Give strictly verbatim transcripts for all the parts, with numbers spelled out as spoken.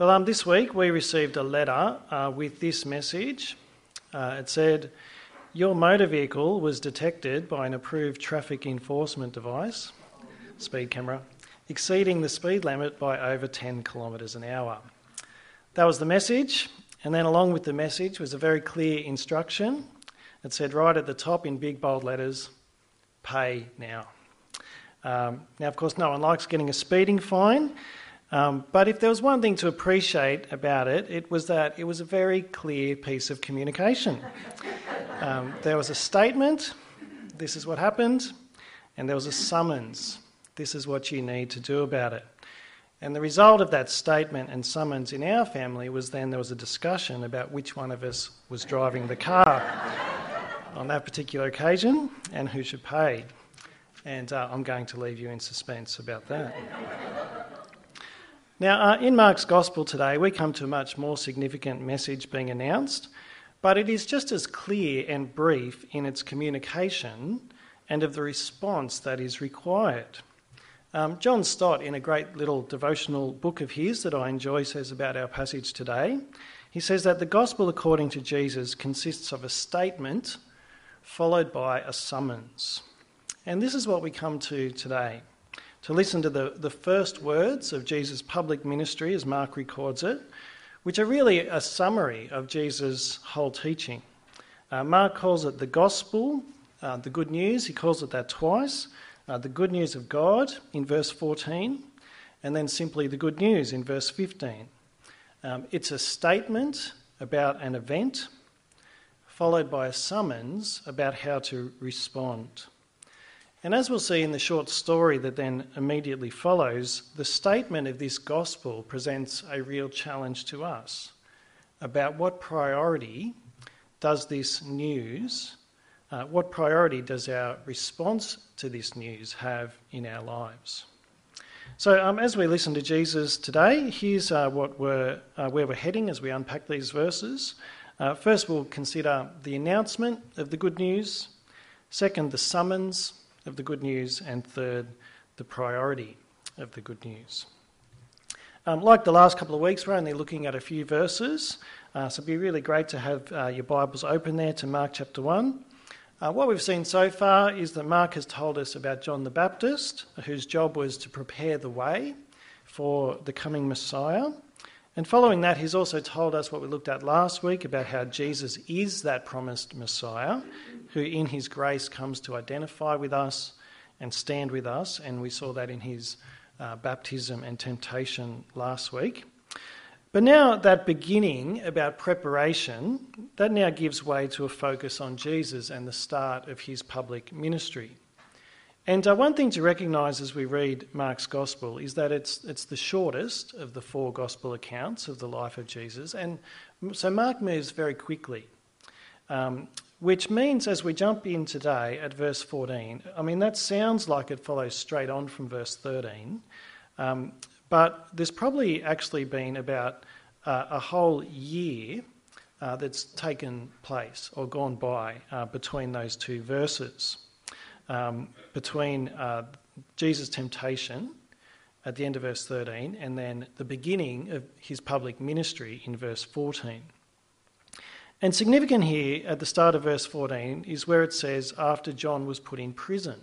Well, um, this week we received a letter uh, with this message. Uh, it said, your motor vehicle was detected by an approved traffic enforcement device, speed camera, exceeding the speed limit by over ten kilometres an hour. That was the message, and then along with the message was a very clear instruction. It said right at the top in big bold letters, pay now. Um, now, of course, no one likes getting a speeding fine, um, but if there was one thing to appreciate about it, it was that it was a very clear piece of communication. Um, there was a statement, this is what happened, and there was a summons, this is what you need to do about it. And the result of that statement and summons in our family was then there was a discussion about which one of us was driving the car on that particular occasion and who should pay. And uh, I'm going to leave you in suspense about that. Now, uh, in Mark's Gospel today, we come to a much more significant message being announced, but it is just as clear and brief in its communication and of the response that is required. Um, John Stott, in a great little devotional book of his that I enjoy, says about our passage today, he says that the Gospel according to Jesus consists of a statement followed by a summons. And this is what we come to today, to listen to the, the first words of Jesus' public ministry as Mark records it, which are really a summary of Jesus' whole teaching. Uh, Mark calls it the gospel, uh, the good news, he calls it that twice, uh, the good news of God in verse fourteen, and then simply the good news in verse fifteen. Um, it's a statement about an event, followed by a summons about how to respond. And as we'll see in the short story that then immediately follows, the statement of this gospel presents a real challenge to us about what priority does this news, uh, what priority does our response to this news have in our lives. So um, as we listen to Jesus today, here's uh, what we're, uh, where we're heading as we unpack these verses. Uh, first, we'll consider the announcement of the good news. Second, the summons of the good news, and third, the priority of the good news. Um, like the last couple of weeks, we're only looking at a few verses, uh, so it'd be really great to have uh, your Bibles open there to Mark chapter one. Uh, what we've seen so far is that Mark has told us about John the Baptist, whose job was to prepare the way for the coming Messiah. And following that, he's also told us what we looked at last week about how Jesus is that promised Messiah, who in his grace comes to identify with us and stand with us, and we saw that in his uh, baptism and temptation last week. But now that beginning about preparation, that now gives way to a focus on Jesus and the start of his public ministry. And uh, one thing to recognise as we read Mark's Gospel is that it's it's the shortest of the four Gospel accounts of the life of Jesus, and so Mark moves very quickly, um, which means as we jump in today at verse fourteen, I mean that sounds like it follows straight on from verse thirteen, um, but there's probably actually been about uh, a whole year uh, that's taken place or gone by uh, between those two verses. Um, between uh, Jesus' temptation at the end of verse thirteen and then the beginning of his public ministry in verse fourteen. And significant here at the start of verse fourteen is where it says, after John was put in prison.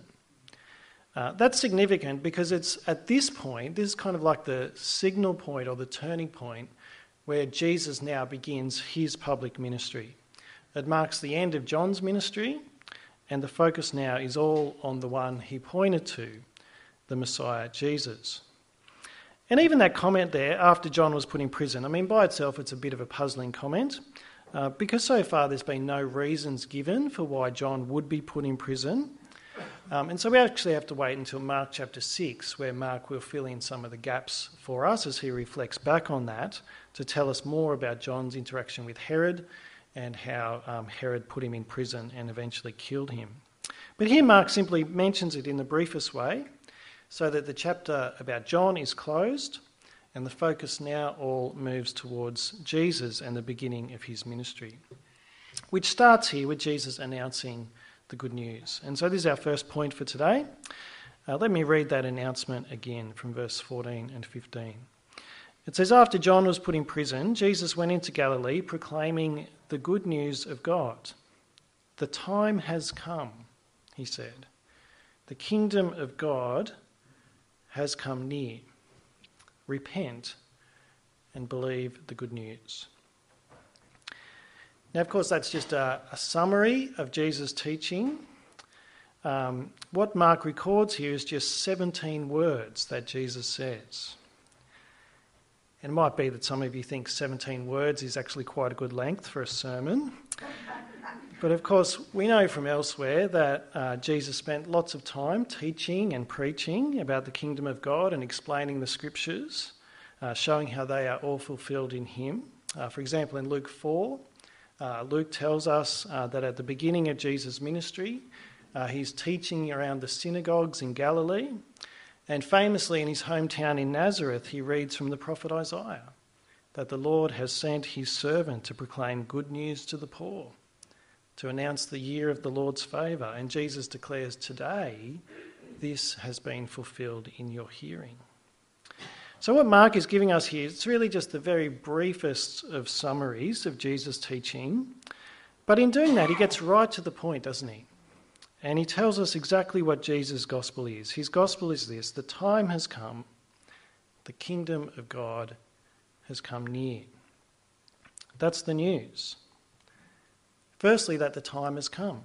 Uh, that's significant because it's at this point, this is kind of like the signal point or the turning point where Jesus now begins his public ministry. It marks the end of John's ministry, and the focus now is all on the one he pointed to, the Messiah, Jesus. And even that comment there, after John was put in prison, I mean, by itself it's a bit of a puzzling comment, uh, because so far there's been no reasons given for why John would be put in prison. Um, and so we actually have to wait until Mark chapter six, where Mark will fill in some of the gaps for us as he reflects back on that, to tell us more about John's interaction with Herod and how um, Herod put him in prison and eventually killed him. But here Mark simply mentions it in the briefest way, so that the chapter about John is closed and the focus now all moves towards Jesus and the beginning of his ministry, which starts here with Jesus announcing the good news. And so this is our first point for today. Uh, let me read that announcement again from verse fourteen and fifteen. It says, after John was put in prison, Jesus went into Galilee proclaiming the good news of God. The time has come, he said. The kingdom of God has come near. Repent and believe the good news. Now, of course, that's just a, a summary of Jesus' teaching. Um, what Mark records here is just seventeen words that Jesus says. It might be that some of you think seventeen words is actually quite a good length for a sermon. But of course, we know from elsewhere that uh, Jesus spent lots of time teaching and preaching about the kingdom of God and explaining the scriptures, uh, showing how they are all fulfilled in him. Uh, for example, in Luke four, uh, Luke tells us uh, that at the beginning of Jesus' ministry, uh, he's teaching around the synagogues in Galilee. And famously in his hometown in Nazareth, he reads from the prophet Isaiah that the Lord has sent his servant to proclaim good news to the poor, to announce the year of the Lord's favour. And Jesus declares, today, this has been fulfilled in your hearing. So what Mark is giving us here, it's really just the very briefest of summaries of Jesus' teaching. But in doing that, he gets right to the point, doesn't he? And he tells us exactly what Jesus' gospel is. His gospel is this: the time has come, the kingdom of God has come near. That's the news. Firstly, that the time has come.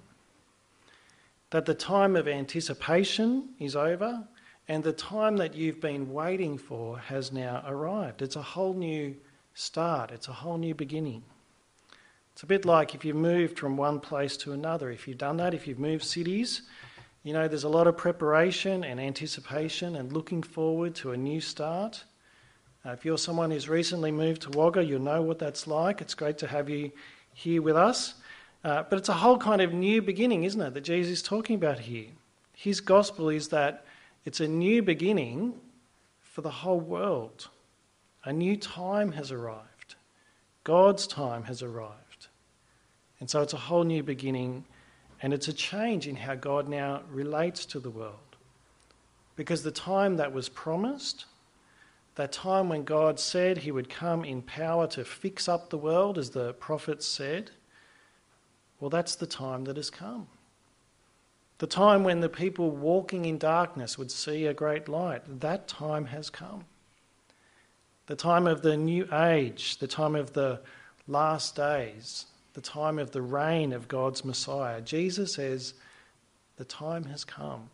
That the time of anticipation is over, and the time that you've been waiting for has now arrived. It's a whole new start. It's a whole new beginning. It's a bit like if you've moved from one place to another. If you've done that, if you've moved cities, you know, there's a lot of preparation and anticipation and looking forward to a new start. Uh, if you're someone who's recently moved to Wagga, you'll know what that's like. It's great to have you here with us. Uh, but it's a whole kind of new beginning, isn't it, that Jesus is talking about here. His gospel is that it's a new beginning for the whole world. A new time has arrived. God's time has arrived. And so it's a whole new beginning, and it's a change in how God now relates to the world. Because the time that was promised, that time when God said he would come in power to fix up the world, as the prophets said, well, that's the time that has come. The time when the people walking in darkness would see a great light, that time has come. The time of the new age, the time of the last days, the time of the reign of God's Messiah. Jesus says, the time has come.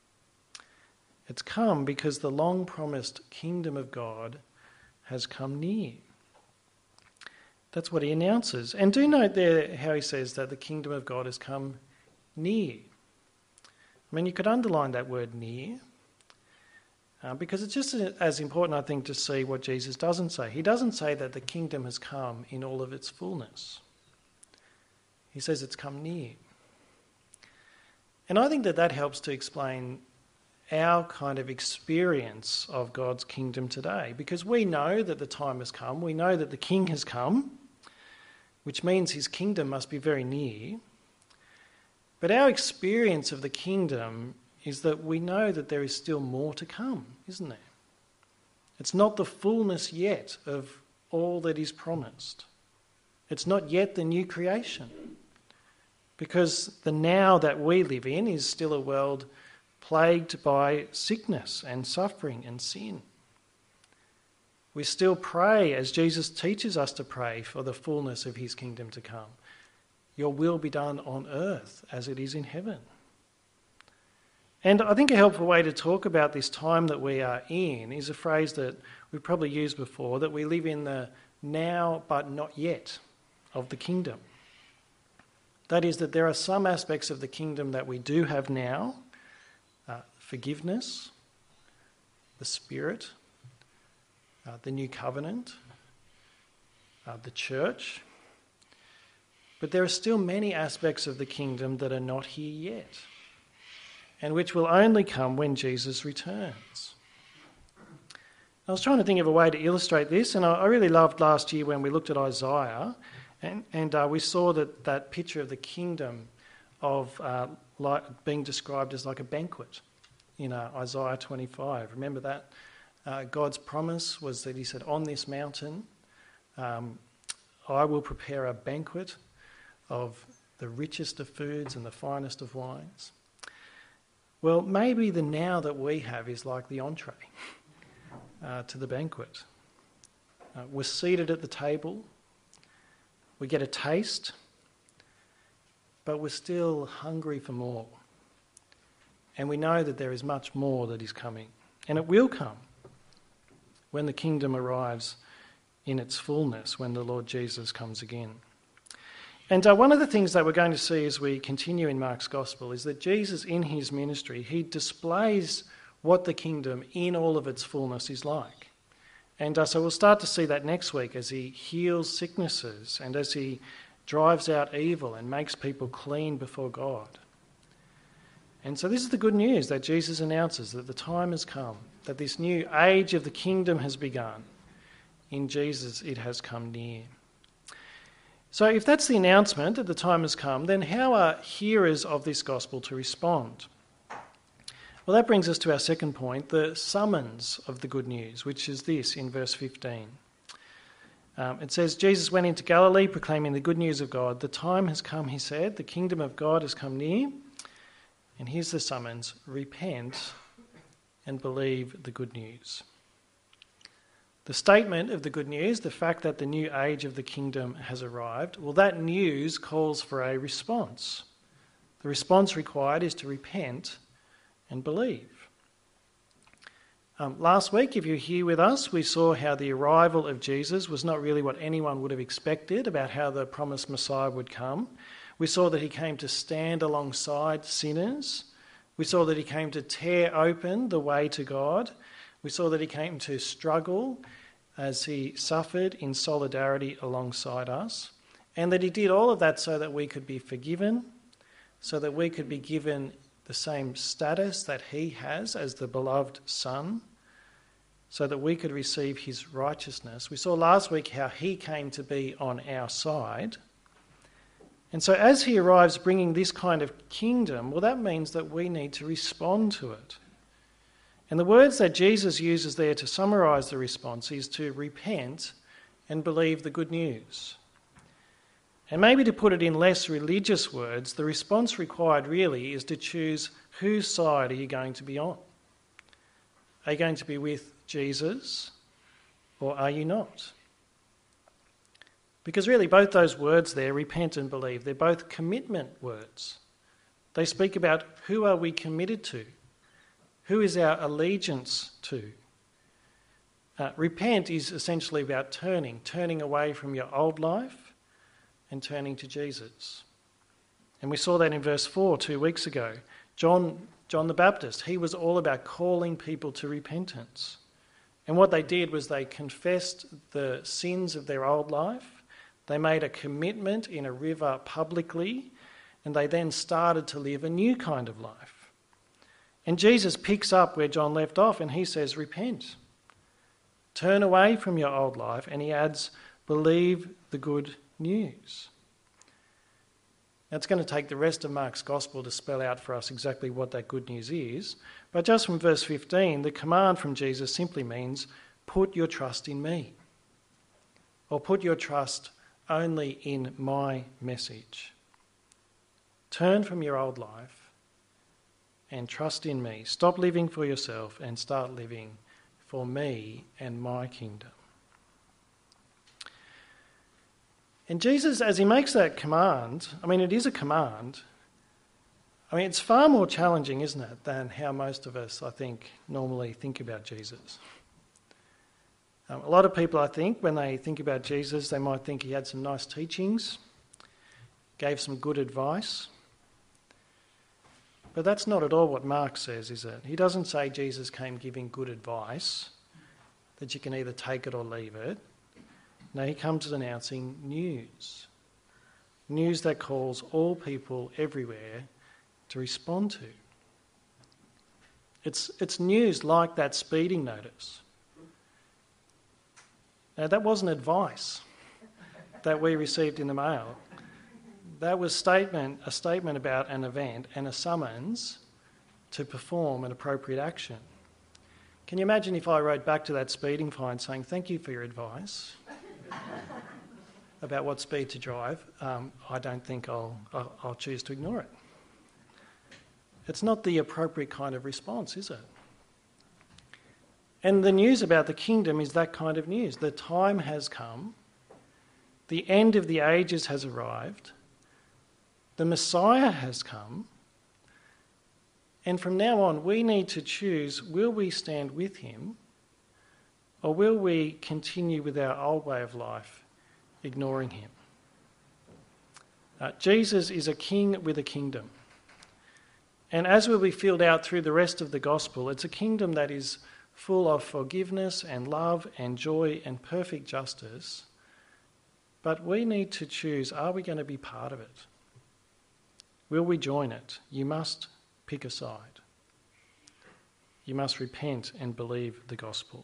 It's come because the long-promised kingdom of God has come near. That's what he announces. And do note there how he says that the kingdom of God has come near. I mean, you could underline that word near, uh, because it's just as important, I think, to see what Jesus doesn't say. He doesn't say that the kingdom has come in all of its fullness. He says it's come near. And I think that that helps to explain our kind of experience of God's kingdom today, because we know that the time has come. We know that the king has come, which means his kingdom must be very near. But our experience of the kingdom is that we know that there is still more to come, isn't there? It's not the fullness yet of all that is promised. It's not yet the new creation. Because the now that we live in is still a world plagued by sickness and suffering and sin. We still pray, as Jesus teaches us to pray, for the fullness of his kingdom to come. Your will be done on earth as it is in heaven. And I think a helpful way to talk about this time that we are in is a phrase that we've probably used before, that we live in the now but not yet of the kingdom. That is, that there are some aspects of the kingdom that we do have now, uh, forgiveness, the Spirit, uh, the new covenant, uh, the church. But there are still many aspects of the kingdom that are not here yet, and which will only come when Jesus returns. I was trying to think of a way to illustrate this, and I, I really loved last year when we looked at Isaiah. And, and uh, we saw that, that picture of the kingdom of uh, like being described as like a banquet in uh, Isaiah twenty-five. Remember that? Uh, God's promise was that he said, on this mountain, um, I will prepare a banquet of the richest of foods and the finest of wines. Well, maybe the now that we have is like the entree uh, to the banquet. Uh, we're seated at the table, we get a taste, but we're still hungry for more. And we know that there is much more that is coming. And it will come when the kingdom arrives in its fullness, when the Lord Jesus comes again. And uh, one of the things that we're going to see as we continue in Mark's Gospel is that Jesus, in his ministry, he displays what the kingdom in all of its fullness is like. And uh, so we'll start to see that next week as he heals sicknesses and as he drives out evil and makes people clean before God. And so this is the good news that Jesus announces, that the time has come, that this new age of the kingdom has begun. In Jesus it has come near. So if that's the announcement that the time has come, then how are hearers of this gospel to respond? Well, that brings us to our second point, the summons of the good news, which is this in verse fifteen. Um, it says, Jesus went into Galilee proclaiming the good news of God. The time has come, he said, the kingdom of God has come near. And here's the summons, repent and believe the good news. The statement of the good news, the fact that the new age of the kingdom has arrived, well, that news calls for a response. The response required is to repent and believe. Um, last week, if you're here with us, we saw how the arrival of Jesus was not really what anyone would have expected about how the promised Messiah would come. We saw that he came to stand alongside sinners. We saw that he came to tear open the way to God. We saw that he came to struggle as he suffered in solidarity alongside us, and that he did all of that so that we could be forgiven, so that we could be given the same status that he has as the beloved Son, so that we could receive his righteousness. We saw last week how he came to be on our side. And so as he arrives bringing this kind of kingdom, well, that means that we need to respond to it. And the words that Jesus uses there to summarise the response is to repent and believe the good news. And maybe to put it in less religious words, the response required really is to choose whose side are you going to be on. Are you going to be with Jesus or are you not? Because really both those words there, repent and believe, they're both commitment words. They speak about who are we committed to? Who is our allegiance to? Uh, repent is essentially about turning, turning away from your old life and turning to Jesus. And we saw that in verse four two weeks ago. John, John the Baptist, he was all about calling people to repentance. And what they did was they confessed the sins of their old life. They made a commitment in a river publicly, and they then started to live a new kind of life. And Jesus picks up where John left off and he says, repent. Turn away from your old life, and he adds, believe the good news. Now, it's going to take the rest of Mark's Gospel to spell out for us exactly what that good news is. But just from verse fifteen, the command from Jesus simply means, put your trust in me. Or put your trust only in my message. Turn from your old life and trust in me. Stop living for yourself and start living for me and my kingdom. And Jesus, as he makes that command, I mean, it is a command. I mean, it's far more challenging, isn't it, than how most of us, I think, normally think about Jesus. Um, a lot of people, I think, when they think about Jesus, they might think he had some nice teachings, gave some good advice. But that's not at all what Mark says, is it? He doesn't say Jesus came giving good advice, that you can either take it or leave it. No, he comes announcing news. News that calls all people everywhere to respond to. It's, it's news like that speeding notice. Now, that wasn't advice that we received in the mail. That was statement, a statement about an event and a summons to perform an appropriate action. Can you imagine if I wrote back to that speeding fine saying, thank you for your advice about what speed to drive? Um, I don't think I'll, I'll, I'll choose to ignore it. It's not the appropriate kind of response, is it? And the news about the kingdom is that kind of news. The time has come. The end of the ages has arrived. The Messiah has come. And from now on, we need to choose, will we stand with him, or will we continue with our old way of life, ignoring him? Uh, Jesus is a king with a kingdom. And as will be filled out through the rest of the gospel, it's a kingdom that is full of forgiveness and love and joy and perfect justice. But we need to choose, are we going to be part of it? Will we join it? You must pick a side. You must repent and believe the gospel.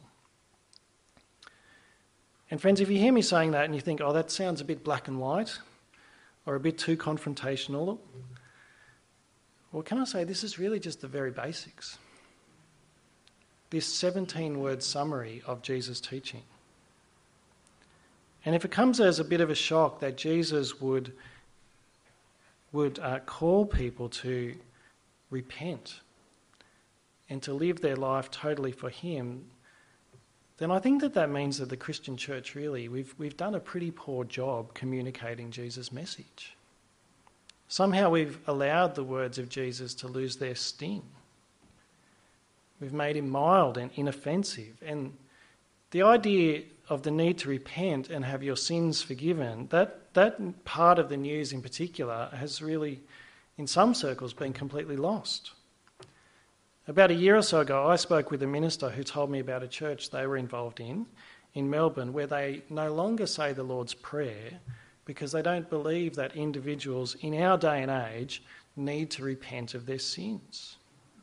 And friends, if you hear me saying that and you think, oh, that sounds a bit black and white or a bit too confrontational, well, can I say this is really just the very basics. This seventeen-word summary of Jesus' teaching. And if it comes as a bit of a shock that Jesus would, would uh, call people to repent and to live their life totally for him, then I think that that means that the Christian church really, we've, we've done a pretty poor job communicating Jesus' message. Somehow we've allowed the words of Jesus to lose their sting. We've made him mild and inoffensive. And the idea of the need to repent and have your sins forgiven, that, that part of the news in particular has really, in some circles, been completely lost. About a year or so ago, I spoke with a minister who told me about a church they were involved in, in Melbourne, where they no longer say the Lord's Prayer because they don't believe that individuals in our day and age need to repent of their sins.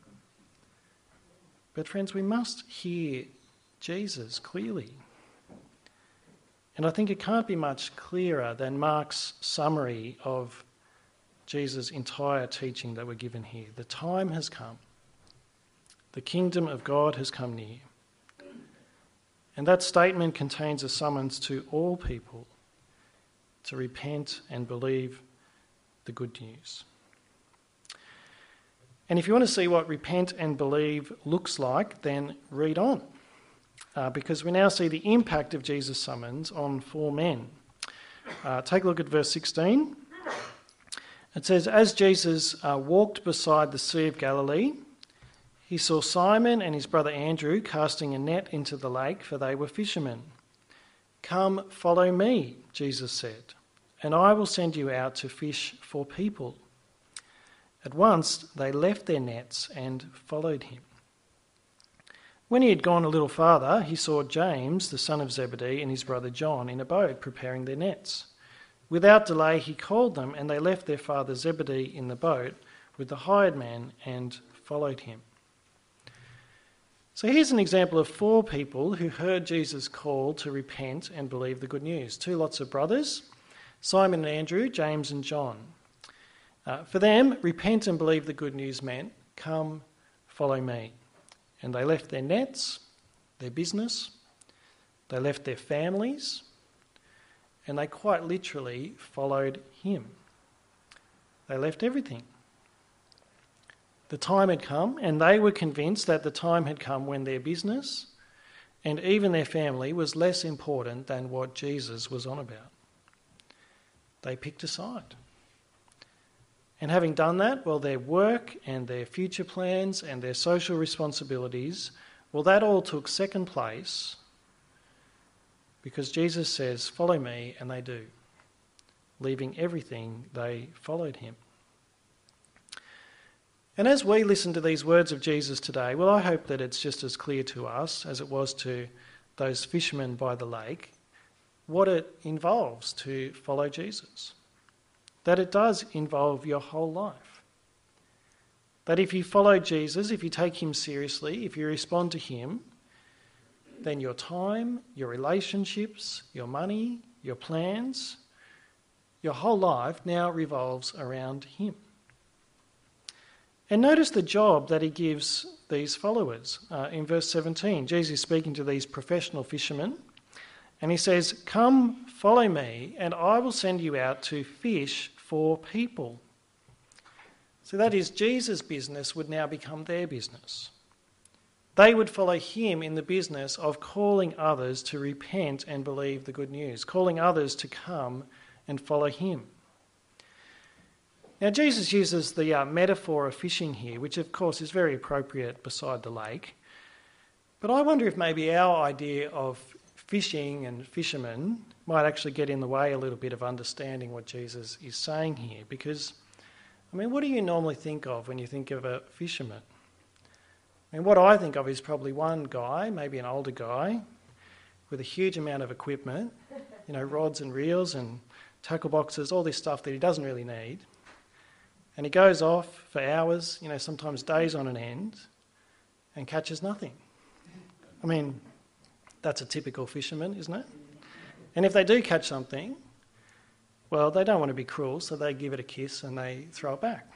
But friends, we must hear Jesus clearly. And I think it can't be much clearer than Mark's summary of Jesus' entire teaching that we're given here. The time has come. The kingdom of God has come near. And that statement contains a summons to all people to repent and believe the good news. And if you want to see what repent and believe looks like, then read on. Uh, because we now see the impact of Jesus' summons on four men. Uh, take a look at verse sixteen. It says, as Jesus uh, walked beside the Sea of Galilee, he saw Simon and his brother Andrew casting a net into the lake, for they were fishermen. Come, follow me, Jesus said, and I will send you out to fish for people. At once they left their nets and followed him. When he had gone a little farther, he saw James, the son of Zebedee, and his brother John in a boat preparing their nets. Without delay he called them, and they left their father Zebedee in the boat with the hired man and followed him. So here's an example of four people who heard Jesus' call to repent and believe the good news. Two lots of brothers, Simon and Andrew, James and John. Uh, for them, repent and believe the good news meant, come, follow me. And they left their nets, their business, they left their families, and they quite literally followed him. They left everything. The time had come, and they were convinced that the time had come when their business and even their family was less important than what Jesus was on about. They picked a side. And having done that, well, their work and their future plans and their social responsibilities, well, that all took second place because Jesus says, follow me, and they do. Leaving everything, they followed him. And as we listen to these words of Jesus today, well, I hope that it's just as clear to us as it was to those fishermen by the lake what it involves to follow Jesus. That it does involve your whole life. That if you follow Jesus, if you take him seriously, if you respond to him, then your time, your relationships, your money, your plans, your whole life now revolves around him. And notice the job that he gives these followers. Uh, in verse seventeen, Jesus is speaking to these professional fishermen, and he says, "Come, follow me, and I will send you out to fish for people." So that is, Jesus' business would now become their business. They would follow him in the business of calling others to repent and believe the good news, calling others to come and follow him. Now, Jesus uses the uh, metaphor of fishing here, which of course is very appropriate beside the lake. But I wonder if maybe our idea of fishing and fishermen might actually get in the way a little bit of understanding what Jesus is saying here. Because, I mean, what do you normally think of when you think of a fisherman? I mean, what I think of is probably one guy, maybe an older guy, with a huge amount of equipment, you know, rods and reels and tackle boxes, all this stuff that he doesn't really need. And he goes off for hours, you know, sometimes days on an end, and catches nothing. I mean, that's a typical fisherman, isn't it? And if they do catch something, well, they don't want to be cruel, so they give it a kiss and they throw it back.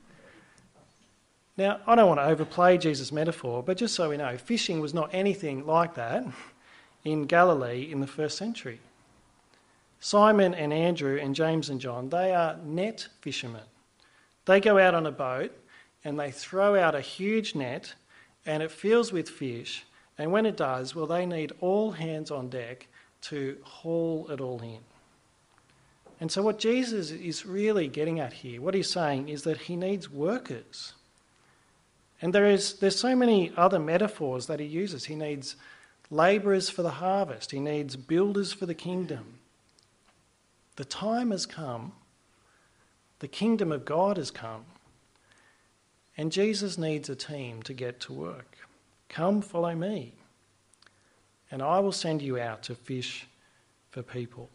Now, I don't want to overplay Jesus' metaphor, but just so we know, fishing was not anything like that in Galilee in the first century. Simon and Andrew and James and John, they are net fishermen. They go out on a boat and they throw out a huge net and it fills with fish. And when it does, well, they need all hands on deck to haul it all in. And so what Jesus is really getting at here, what he's saying is that he needs workers. And there is there's so many other metaphors that he uses. He needs labourers for the harvest. He needs builders for the kingdom. The time has come. The kingdom of God has come. And Jesus needs a team to get to work. Come, follow me, and I will send you out to fish for people.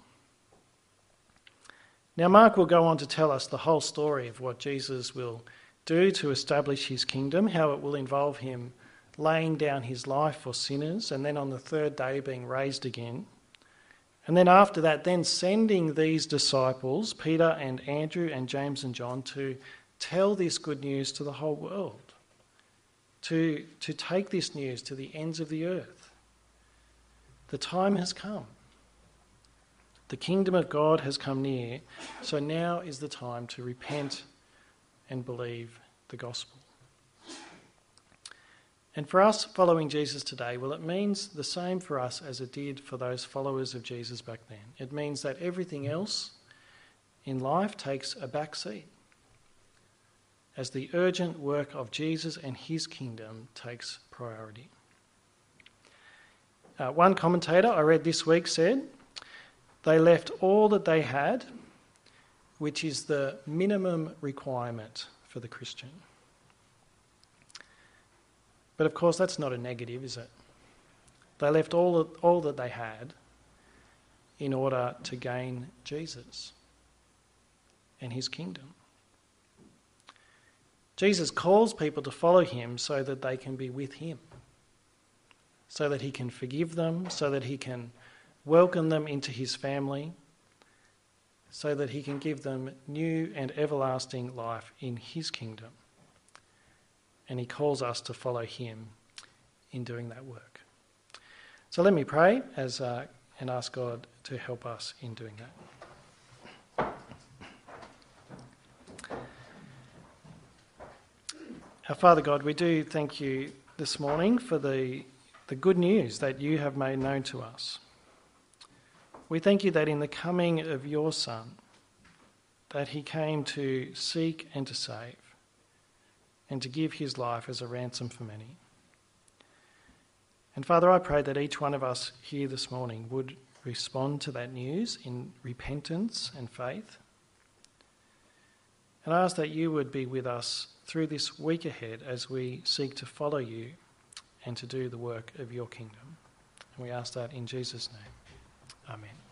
Now, Mark will go on to tell us the whole story of what Jesus will do to establish his kingdom, how it will involve him laying down his life for sinners, and then on the third day being raised again. And then after that, then sending these disciples, Peter and Andrew and James and John, to tell this good news to the whole world, to, to take this news to the ends of the earth. The time has come. The kingdom of God has come near, so now is the time to repent and believe the gospel. And for us following Jesus today, well, it means the same for us as it did for those followers of Jesus back then. It means that everything else in life takes a back seat as the urgent work of Jesus and his kingdom takes priority. Uh, one commentator I read this week said, "They left all that they had, which is the minimum requirement for the Christian." But of course, that's not a negative, is it? They left all, all that they had in order to gain Jesus and his kingdom. Jesus calls people to follow him so that they can be with him, so that he can forgive them, so that he can welcome them into his family, so that he can give them new and everlasting life in his kingdom. And he calls us to follow him in doing that work. So let me pray as uh, and ask God to help us in doing that. Our Father God, we do thank you this morning for the, the good news that you have made known to us. We thank you that in the coming of your Son, that he came to seek and to save, and to give his life as a ransom for many. And Father, I pray that each one of us here this morning would respond to that news in repentance and faith. And I ask that you would be with us through this week ahead as we seek to follow you and to do the work of your kingdom. And we ask that in Jesus' name. Amen.